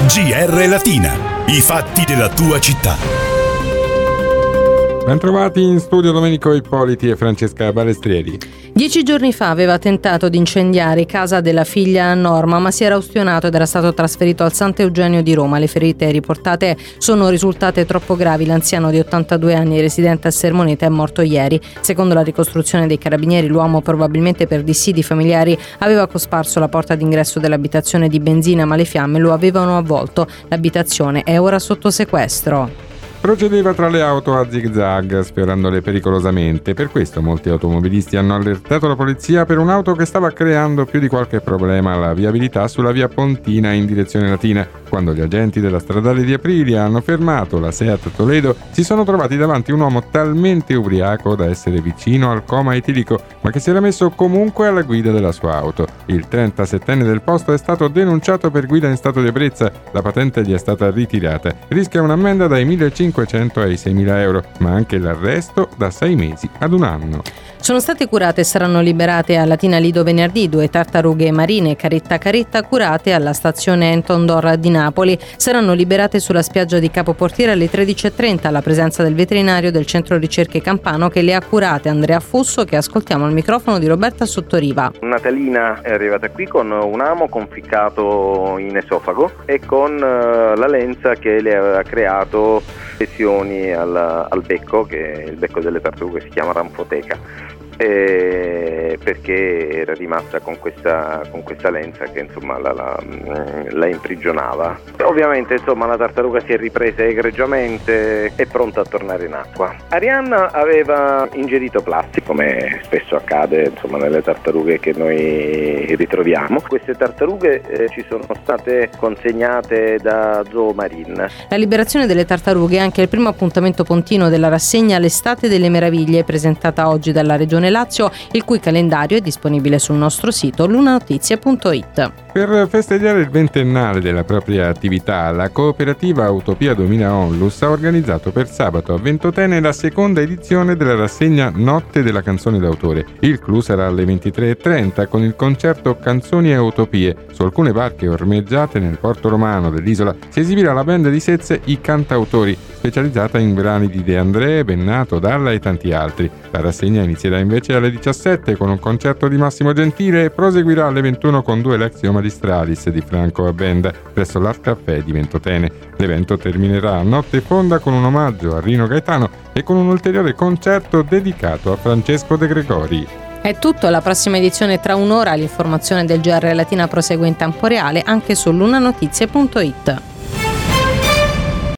GR Latina, i fatti della tua città. Ben trovati in studio Domenico Ippoliti e Francesca Balestrieri. 10 giorni fa aveva tentato di incendiare casa della figlia Norma, ma si era ustionato ed era stato trasferito al Sant'Eugenio di Roma. Le ferite riportate sono risultate troppo gravi. L'anziano di 82 anni, residente a Sermoneta, è morto ieri. Secondo la ricostruzione dei carabinieri, l'uomo, probabilmente per dissidi familiari, aveva cosparso la porta d'ingresso dell'abitazione di benzina, ma le fiamme lo avevano avvolto. L'abitazione è ora sotto sequestro. Procedeva tra le auto a zig-zag, sfiorandole pericolosamente. Per questo molti automobilisti hanno allertato la polizia per un'auto che stava creando più di qualche problema alla viabilità sulla via Pontina in direzione Latina. Quando gli agenti della stradale di Aprilia hanno fermato la Seat Toledo, si sono trovati davanti un uomo talmente ubriaco da essere vicino al coma etilico, ma che si era messo comunque alla guida della sua auto. Il 37enne del posto è stato denunciato per guida in stato di ebbrezza. La patente gli è stata ritirata. Rischia un'ammenda dai 1.500 ai 6.000 euro, ma anche l'arresto da 6 mesi ad 1 anno. Sono state curate e saranno liberate a Latina Lido venerdì 2 tartarughe marine caretta curate alla stazione Anton Dor di Napoli. Saranno liberate sulla spiaggia di Capo Portiere alle 13.30 alla presenza del veterinario del centro ricerche campano che le ha curate, Andrea Fusso, che ascoltiamo al microfono di Roberta Sottoriva. Natalina è arrivata qui con un amo conficcato in esofago e con la lenza che le aveva creato lesioni al becco, che il becco delle tartarughe si chiama ranfoteca. Perché era rimasta con questa lenza che insomma la imprigionava. Ovviamente insomma la tartaruga si è ripresa egregiamente e pronta a tornare in acqua. Arianna aveva ingerito plastico, come spesso accade insomma nelle tartarughe che noi ritroviamo. Queste tartarughe ci sono state consegnate da Zoomarine. La liberazione delle tartarughe è anche il primo appuntamento pontino della rassegna L'estate delle meraviglie, presentata oggi dalla Regione Lazio, il cui calendario è disponibile sul nostro sito lunanotizia.it. Per festeggiare il ventennale della propria attività, la cooperativa Utopia 2000 Onlus ha organizzato per sabato a Ventotene la seconda edizione della rassegna Notte della canzone d'autore. Il clou sarà alle 23.30 con il concerto Canzoni e Utopie. Su alcune barche ormeggiate nel porto romano dell'isola si esibirà la band di Sezze I Cantautori, specializzata in brani di De André, Bennato, Dalla e tanti altri. La rassegna inizierà invece alle 17 con un concerto di Massimo Gentile e proseguirà alle 21 con 2 Lectio Magistralis di Franco Abbenda presso l'Art Café di Ventotene. L'evento terminerà a notte fonda con un omaggio a Rino Gaetano e con un ulteriore concerto dedicato a Francesco De Gregori. È tutto, alla prossima edizione tra un'ora. L'informazione del GR Latina prosegue in tempo reale anche su lunanotizia.it.